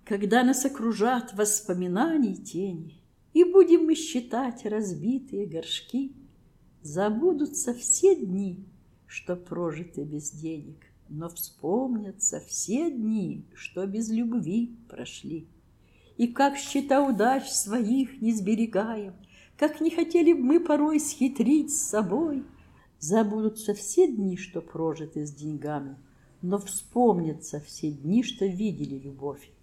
Когда нас окружат воспоминаний тени, и будем мы считать разбитые горшки, забудутся все дни, что прожиты без денег, но вспомнятся все дни, что без любви прошли. И как счета удач своих не сберегаем, как не хотели б мы порой схитрить с собой, забудутся все дни, что прожиты с деньгами, но вспомнятся все дни, что видели любовь.